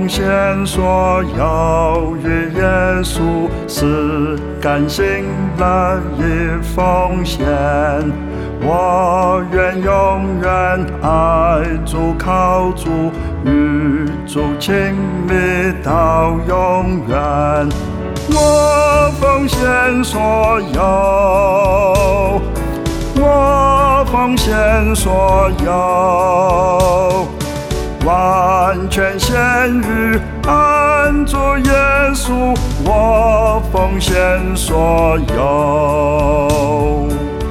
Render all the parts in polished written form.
奉献所有与耶稣，是甘心乐意奉献。我愿永远爱主靠主，与主亲密到永远。我奉献所有，我奉献所有，完全献于爱主耶稣。我奉献所有，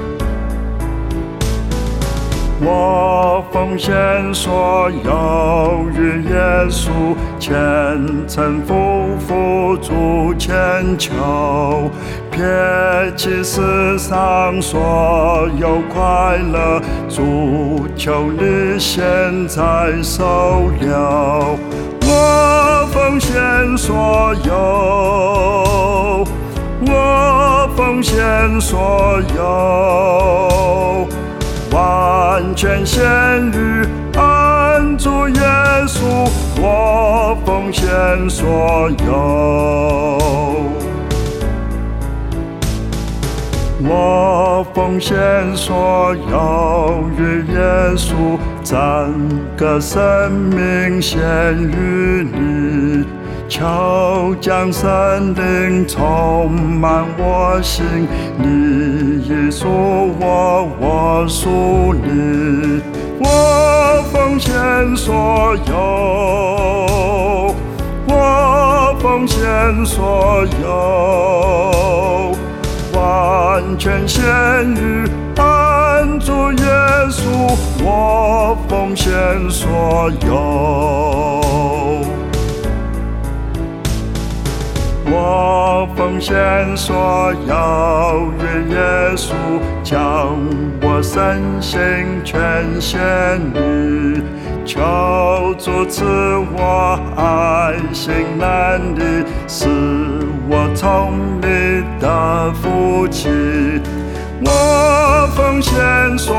我奉献所有与耶稣，虔诚匍匐主千求，撇弃世上所有快乐，主求你现在收留。我奉献所有，我奉献所有，完全献于爱主耶稣。我奉献所有，我奉献所有与耶稣，整个生命献于你。求将圣灵充满我心，你已属我，我属你。我奉献所有，我奉献所有，完全献于爱主耶稣。我奉献所有，我奉献所有与耶稣，将我身心全献你。求主赐我爱心能力，使我从你的福气。我奉献所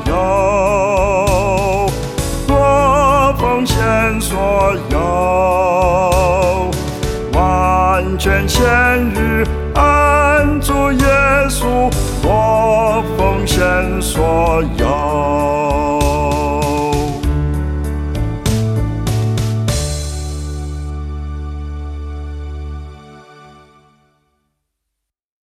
有，我奉献所有，完全献于爱主耶稣。我奉献所有。